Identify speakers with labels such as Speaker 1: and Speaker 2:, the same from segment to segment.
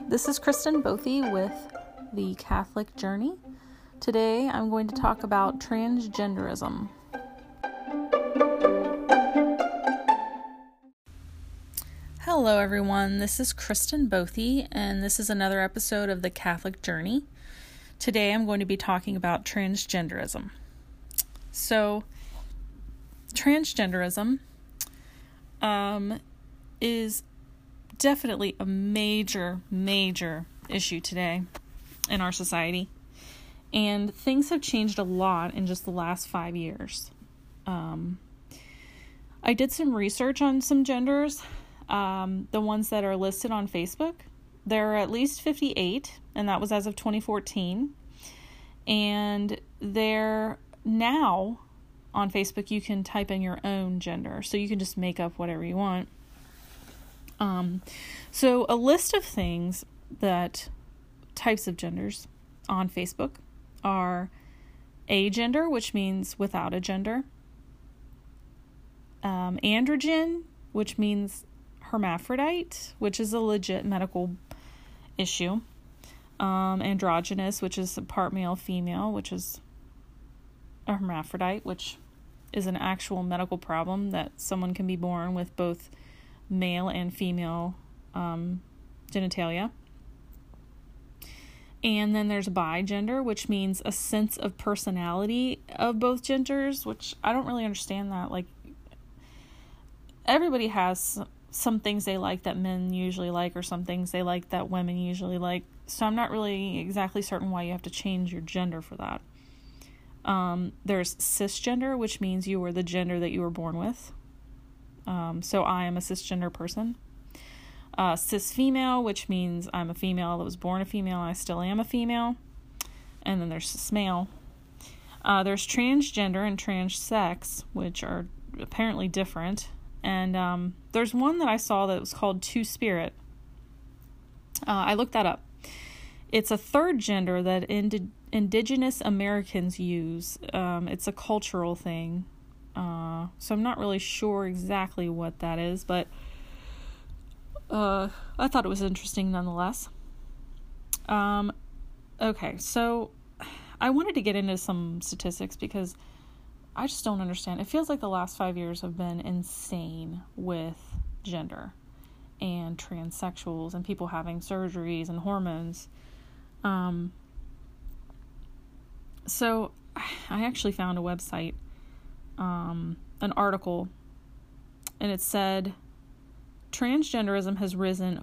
Speaker 1: This is Kristen Bothy with The Catholic Journey. Today I'm going to talk about transgenderism. Hello everyone, this is Kristen Bothy, and this is another episode of The Catholic Journey. Today I'm going to be talking about transgenderism. So, transgenderism is definitely a major issue today in our society. And things have changed a lot in just the last 5 years. I did some research on some genders, the ones that are listed on Facebook. There are at least 58, and that was as of 2014. And they're now on Facebook, you can type in your own gender, so you can just make up whatever you want. So a list of things types of genders on Facebook are agender, which means without a gender, androgen, which means hermaphrodite, which is a legit medical issue, androgynous, which is part male, female, which is a hermaphrodite, which is an actual medical problem that someone can be born with both male and female genitalia. And then there's bigender, which means a sense of personality of both genders, which I don't really understand that. Like, everybody has some things they like that men usually like, or some things they like that women usually like. So I'm not really exactly certain why you have to change your gender for that. There's cisgender, which means you were the gender that you were born with. So I am a cisgender person. Cis female, which means I'm a female that was born a female and I still am a female. And then there's cis male. There's transgender and transsex, which are apparently different. And there's one that I saw that was called two-spirit. I looked that up. It's a third gender that Indigenous Americans use. It's a cultural thing. So I'm not really sure exactly what that is, but I thought it was interesting nonetheless. Okay, so I wanted to get into some statistics because I just don't understand. It feels like the last 5 years have been insane with gender and transsexuals and people having surgeries and hormones. So I actually found a website, an article, and it said transgenderism has risen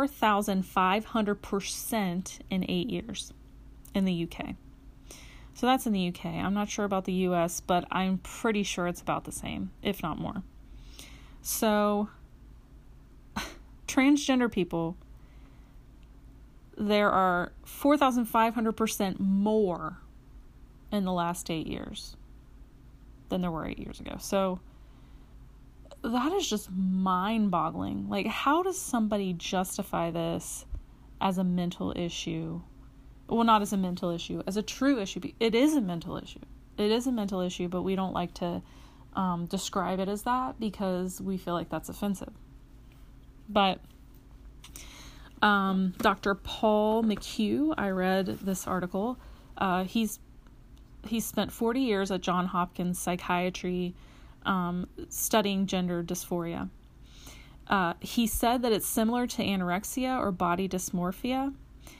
Speaker 1: 4,500% in 8 years in the UK. So that's in the UK. I'm not sure about the US, but I'm pretty sure it's about the same, if not more. So transgender people, there are 4,500% more in the last 8 years than there were 8 years ago. So that is just mind-boggling. Like, how does somebody justify this as a mental issue? Well, not as a mental issue, as a true issue. It is a mental issue. It is a mental issue, but we don't like to describe it as that because we feel like that's offensive. But Dr. Paul McHugh, I read this article. He's spent 40 years at Johns Hopkins Psychiatry studying gender dysphoria. He said that it's similar to anorexia or body dysmorphia.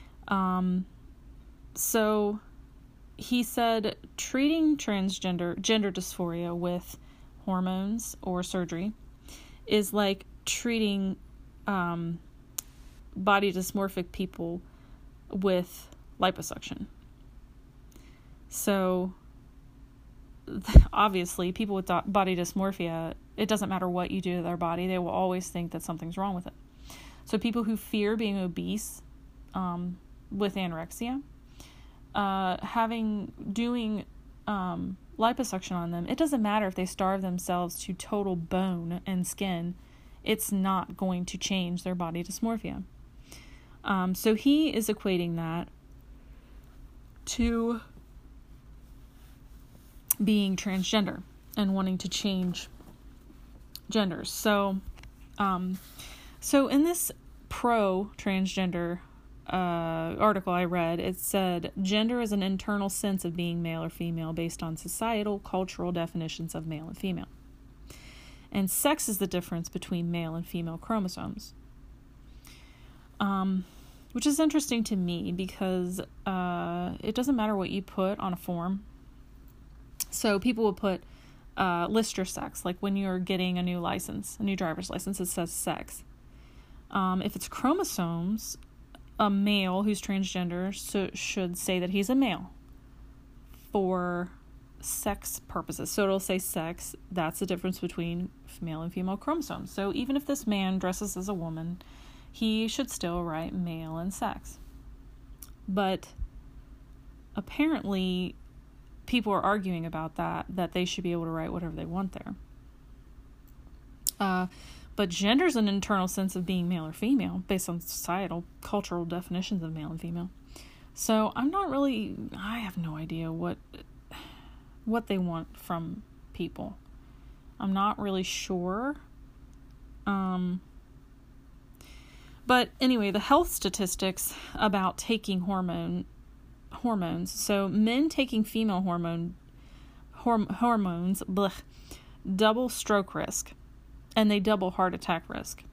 Speaker 1: So he said treating gender dysphoria with hormones or surgery is like treating body dysmorphic people with liposuction. So obviously people with body dysmorphia, it doesn't matter what you do to their body, they will always think that something's wrong with it. So people who fear being obese with anorexia, doing liposuction on them, it doesn't matter if they starve themselves to total bone and skin, it's not going to change their body dysmorphia. So he is equating that to being transgender and wanting to change genders. So in this pro-transgender article I read, it said, gender is an internal sense of being male or female based on societal, cultural definitions of male and female. And sex is the difference between male and female chromosomes. Which is interesting to me because it doesn't matter what you put on a form. So people will put list your sex, like when you're getting a new license, a new driver's license, it says sex. If it's chromosomes, a male who's transgender should say that he's a male for sex purposes. So it'll say sex. That's the difference between male and female chromosomes. So even if this man dresses as a woman, he should still write male and sex. But apparently people are arguing about that they should be able to write whatever they want there. But gender is an internal sense of being male or female based on societal, cultural definitions of male and female. So I have no idea what they want from people. I'm not really sure. But anyway, the health statistics about taking hormones. So men taking female hormones double stroke risk, and they double heart attack risk.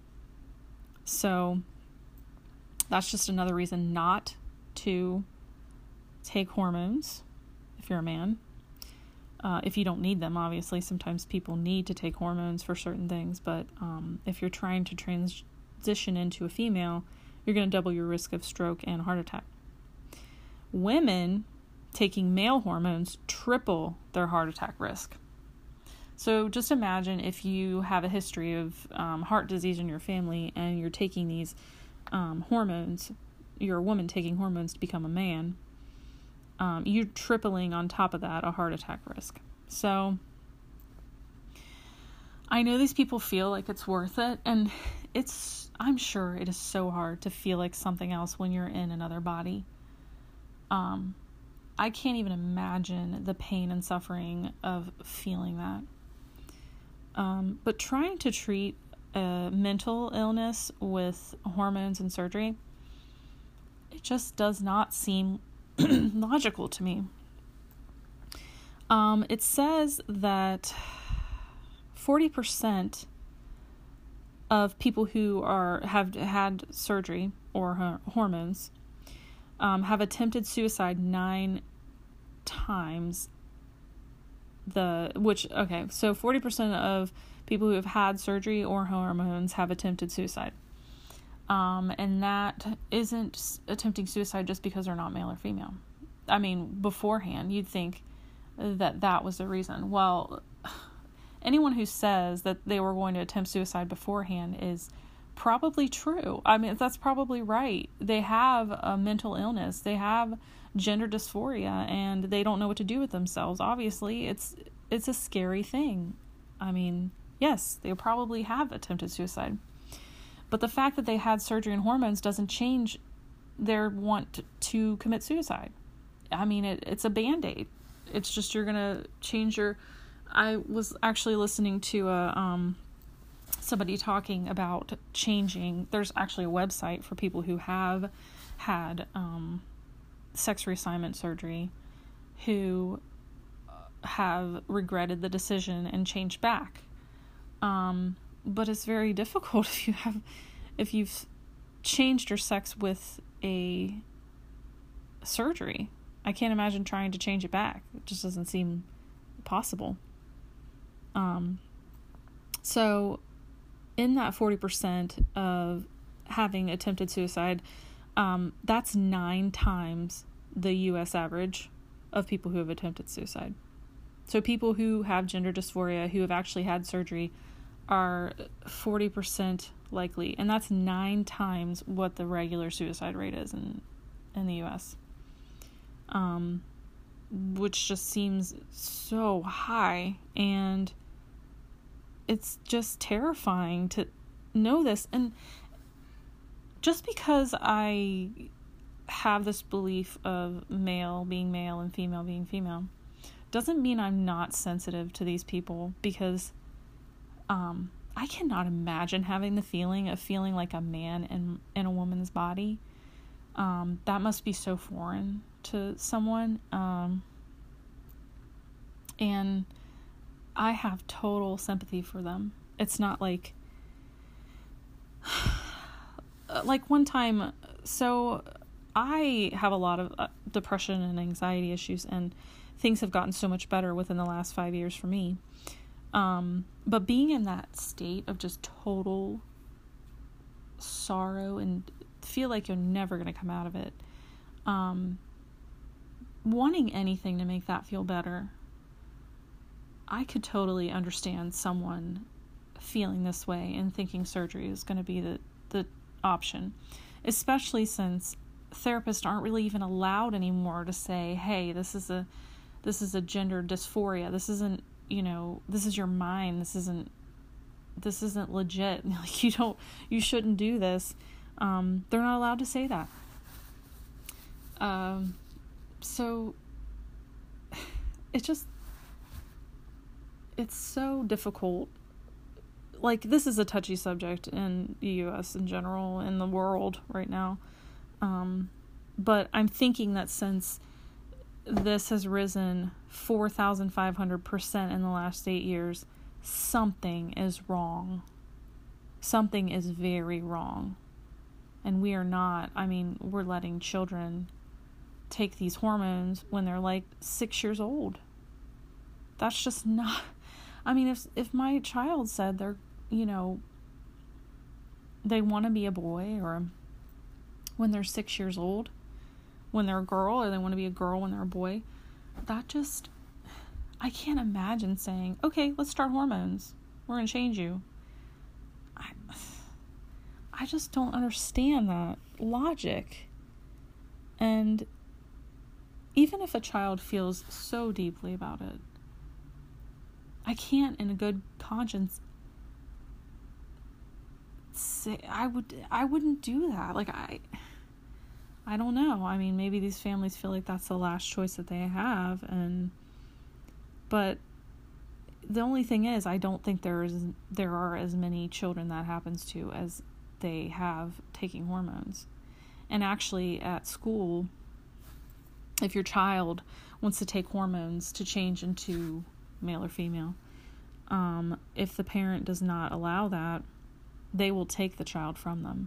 Speaker 1: So that's just another reason not to take hormones if you're a man. If you don't need them, obviously. Sometimes people need to take hormones for certain things, but if you're trying to transition into a female, you're going to double your risk of stroke and heart attack. Women taking male hormones triple their heart attack risk. So just imagine if you have a history of heart disease in your family and you're taking these hormones, you're a woman taking hormones to become a man, you're tripling on top of that a heart attack risk. So I know these people feel like it's worth it, and I'm sure it is so hard to feel like something else when you're in another body. I can't even imagine the pain and suffering of feeling that. But trying to treat a mental illness with hormones and surgery, it just does not seem logical to me. It says that 40% of people who have had surgery or hormones have attempted suicide 9 times. So 40% of people who have had surgery or hormones have attempted suicide. And that isn't attempting suicide just because they're not male or female. I mean, beforehand, you'd think that was the reason. Well, anyone who says that they were going to attempt suicide beforehand is probably true. I mean, that's probably right. They have a mental illness. They have gender dysphoria, and they don't know what to do with themselves. Obviously, it's a scary thing. I mean, yes, they probably have attempted suicide. But the fact that they had surgery and hormones doesn't change their want to commit suicide. I mean, it's a Band-Aid. It's just you're going to change your... I was actually listening to somebody talking about changing... There's actually a website for people who have had sex reassignment surgery who have regretted the decision and changed back. But it's very difficult if you've changed your sex with a surgery. I can't imagine trying to change it back. It just doesn't seem possible. So in that 40% of having attempted suicide, that's 9 times the U.S. average of people who have attempted suicide. So people who have gender dysphoria, who have actually had surgery, are 40% likely. And that's 9 times what the regular suicide rate is in the U.S. Which just seems so high. And it's just terrifying to know this. And just because I have this belief of male being male and female being female doesn't mean I'm not sensitive to these people, because I cannot imagine having the feeling of feeling like a man in a woman's body. That must be so foreign to someone. And I have total sympathy for them. It's not like one time, so I have a lot of depression and anxiety issues, and things have gotten so much better within the last 5 years for me. But being in that state of just total sorrow and feel like you're never going to come out of it, wanting anything to make that feel better, I could totally understand someone feeling this way and thinking surgery is going to be the option, especially since therapists aren't really even allowed anymore to say, hey, this is a gender dysphoria. This isn't, this is your mind. This isn't legit. Like, you shouldn't do this. They're not allowed to say that. So it's so difficult. Like, this is a touchy subject in the U.S. in general, in the world right now. But I'm thinking that since this has risen 4,500% in the last 8 years, something is wrong. Something is very wrong. And we're letting children take these hormones when they're like 6 years old. That's just not, if my child said they're, they want to be a boy, or when they're 6 years old, when they're a girl, or they want to be a girl when they're a boy, I can't imagine saying, okay, let's start hormones. We're going to change you. I just don't understand that logic. And even if a child feels so deeply about it, I can't in a good conscience say I wouldn't do that. Like, I don't know. Maybe these families feel like that's the last choice that they have, but the only thing is, I don't think there are as many children that happens to as they have taking hormones. And actually at school, if your child wants to take hormones to change into male or female, if the parent does not allow that, they will take the child from them,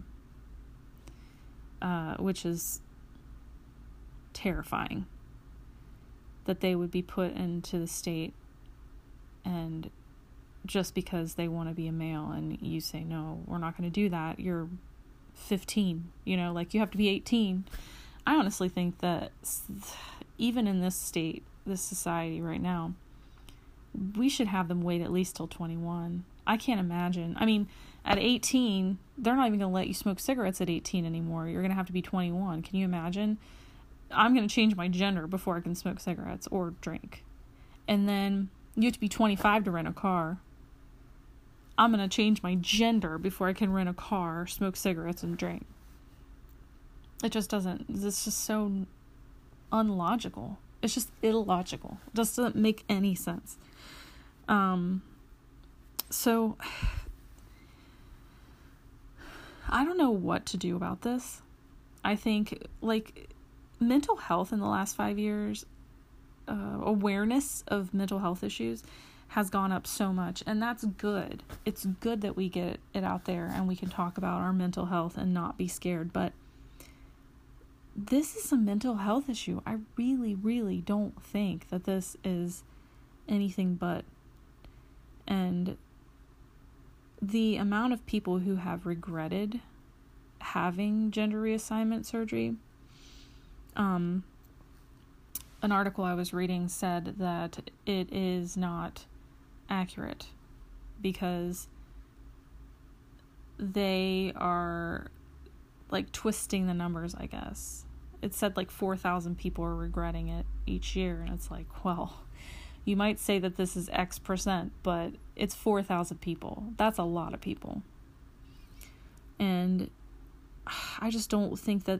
Speaker 1: which is terrifying, that they would be put into the state, and just because they want to be a male and you say, no, we're not going to do that, you're 15, you have to be 18. I honestly think that even in this state, this society right now, we should have them wait at least till 21. I can't imagine. At 18, they're not even going to let you smoke cigarettes at 18 anymore. You're going to have to be 21. Can you imagine? I'm going to change my gender before I can smoke cigarettes or drink. And then you have to be 25 to rent a car. I'm going to change my gender before I can rent a car, smoke cigarettes, and drink. It's just so unlogical. It's just illogical. It just doesn't make any sense. So I don't know what to do about this. I think, mental health in the last 5 years, awareness of mental health issues has gone up so much, and that's good. It's good that we get it out there and we can talk about our mental health and not be scared, but this is a mental health issue. I really, really don't think that this is anything but. And the amount of people who have regretted having gender reassignment surgery, an article I was reading said that it is not accurate because they are twisting the numbers, I guess. It said 4,000 people are regretting it each year, and it's well, you might say that this is X percent, but it's 4,000 people. That's a lot of people. And I just don't think that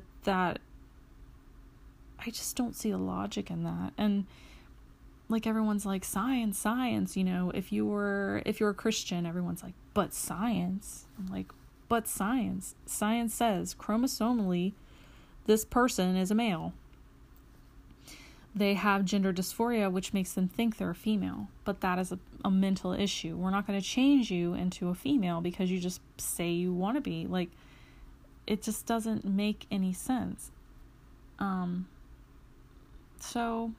Speaker 1: I just don't see the logic in that. And everyone's science, if you're a Christian, everyone's but science. I'm but science says chromosomally this person is a male. They have gender dysphoria, which makes them think they're a female. But that is a mental issue. We're not going to change you into a female because you just say you want to be. Like, it just doesn't make any sense. So,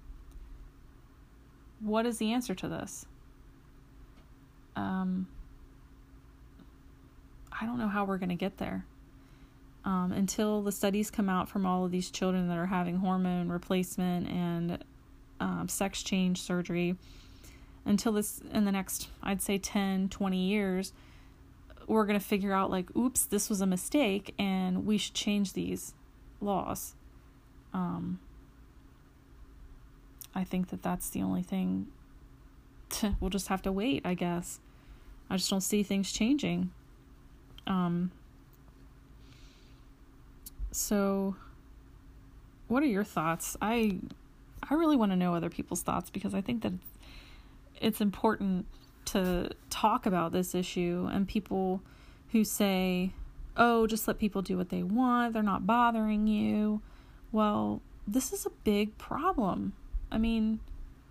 Speaker 1: what is the answer to this? I don't know how we're going to get there. Until the studies come out from all of these children that are having hormone replacement and sex change surgery, until this, in the next, I'd say 10, 20 years, we're going to figure out, like, oops, this was a mistake and we should change these laws. I think that that's the only thing. We'll just have to wait, I guess. I just don't see things changing. So what are your thoughts? I really want to know other people's thoughts, because I think that it's important to talk about this issue. And people who say, oh, just let people do what they want, they're not bothering you. Well, this is a big problem. I mean,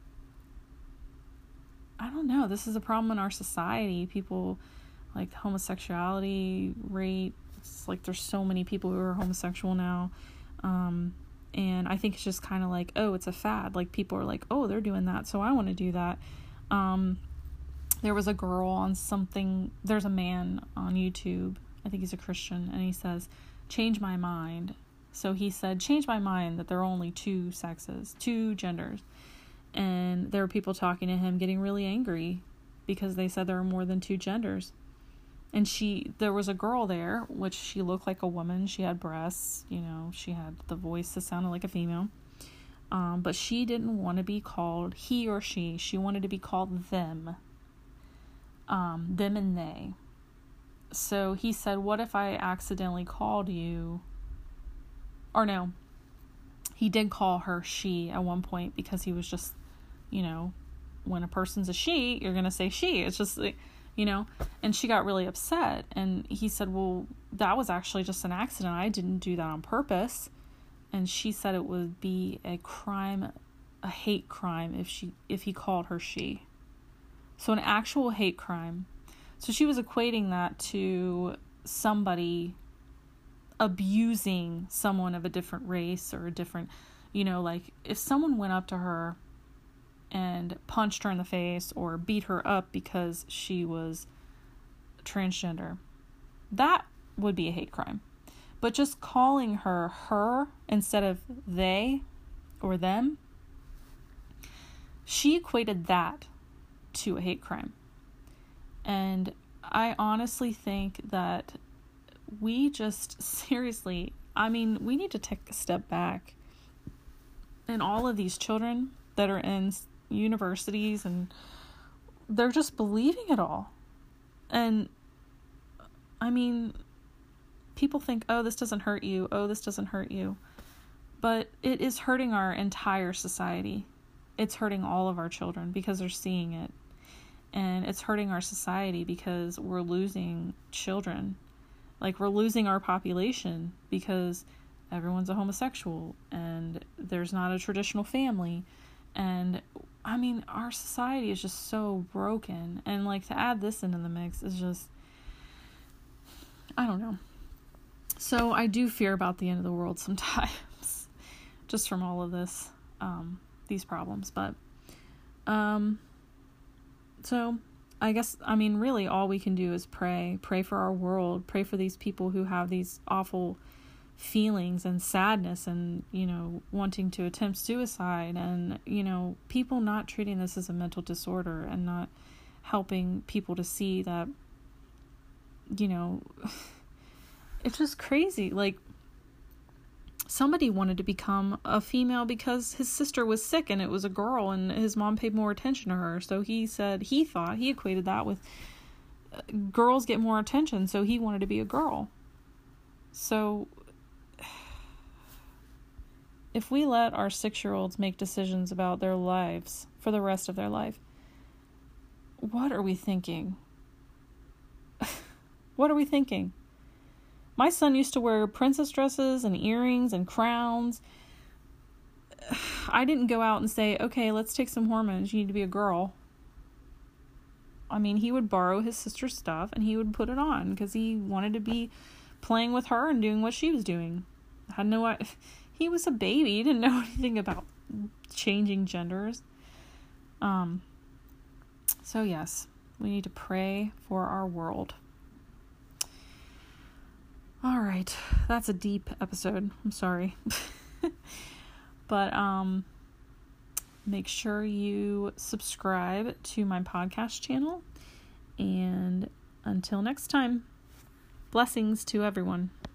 Speaker 1: I don't know. This is a problem in our society. People, like, the homosexuality rate, it's like there's so many people who are homosexual now. And I think it's just kind of like, oh, it's a fad. Like, people are like, oh, they're doing that, so I want to do that. There was a girl on something, there's a man on YouTube, I think he's a Christian, and he says, change my mind. So he said, change my mind that there are only two sexes, two genders. And there were people talking to him getting really angry because they said there are more than two genders. And there was a girl there, which she looked like a woman. She had breasts, she had the voice that sounded like a female. But she didn't want to be called he or she. She wanted to be called them. Them and they. So he said, what if I accidentally called you? Or no, he did call her she at one point, because he was just, when a person's a she, you're going to say she. It's just, and she got really upset. And he said, well, that was actually just an accident. I didn't do that on purpose. And she said it would be a crime, a hate crime, if he called her she. So an actual hate crime. So she was equating that to somebody abusing someone of a different race or a different, like, if someone went up to her and punched her in the face or beat her up because she was transgender, that would be a hate crime. But just calling her instead of they or them, she equated that to a hate crime. And I honestly think that we just seriously, we need to take a step back. And all of these children that are in universities, and they're just believing it all. And people think, oh, this doesn't hurt you. Oh, this doesn't hurt you. But it is hurting our entire society. It's hurting all of our children because they're seeing it. And it's hurting our society because we're losing children. Like, we're losing our population because everyone's a homosexual and there's not a traditional family. And our society is just so broken. And, like, to add this into the mix is just, I don't know. So I do fear about the end of the world sometimes, just from all of this, these problems. But, so I guess, really all we can do is pray for our world, pray for these people who have these awful feelings and sadness and, wanting to attempt suicide, and, people not treating this as a mental disorder and not helping people to see that, it's just crazy. Like, somebody wanted to become a female because his sister was sick and it was a girl and his mom paid more attention to her. So he equated that with girls get more attention. So he wanted to be a girl. So if we let our 6-year-olds make decisions about their lives for the rest of their life, what are we thinking? What are we thinking? My son used to wear princess dresses and earrings and crowns. I didn't go out and say, okay, let's take some hormones. You need to be a girl. I mean, he would borrow his sister's stuff and he would put it on because he wanted to be playing with her and doing what she was doing. He was a baby. He didn't know anything about changing genders. So yes, we need to pray for our world. All right, that's a deep episode. I'm sorry. But make sure you subscribe to my podcast channel. And until next time, blessings to everyone.